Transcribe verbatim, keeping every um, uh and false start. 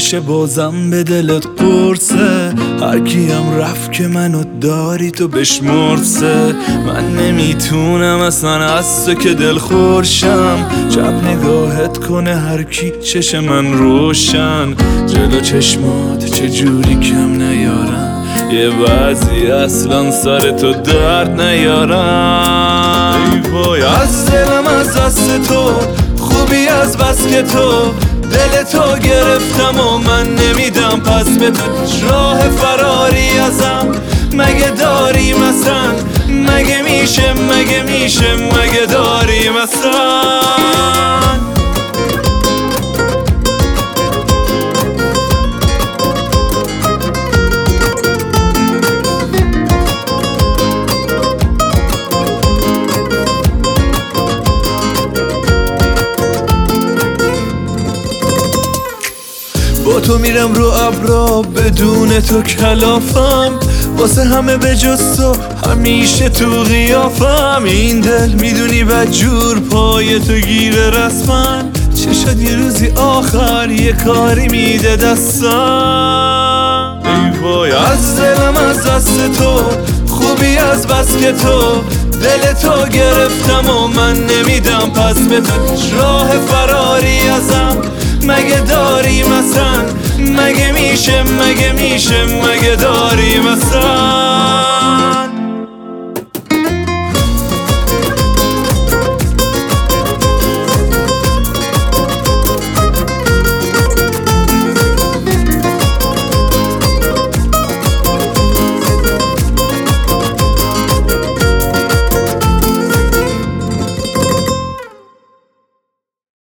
بشه بازم به دلت قرصه، هر کیم رفت که منو داری تو بشمرسه. من نمیتونم اصلا از تو که دل خورشم، چپ نگاهت کنه هر کی چش من روشن. جلو چشمات چجوری کم نیارم، یه بعضی اصلا سر تو درد نیارم. ای وای از دلم از دست تو، خوبی از بس که تو دل تو گرفتم و من نمیدم پس به تو. راه فراری ازم مگه داری مثلا، مگه میشه مگه میشه مگه داری مثلا. با تو میرم رو ابرا بدون تو کلافم، واسه همه به جز تو همیشه تو غیافم. این دل میدونی بدجور پای تو گیره رسمن، چه شد یه روزی آخر یه کاری میده دستم. ای وای از دلم از دست تو، خوبی از بس که تو دل تو گرفتم و من نمیدم پس به تو. راه فراری ازم مگه داری مثلا، مگه میشه مگه میشه مگه داری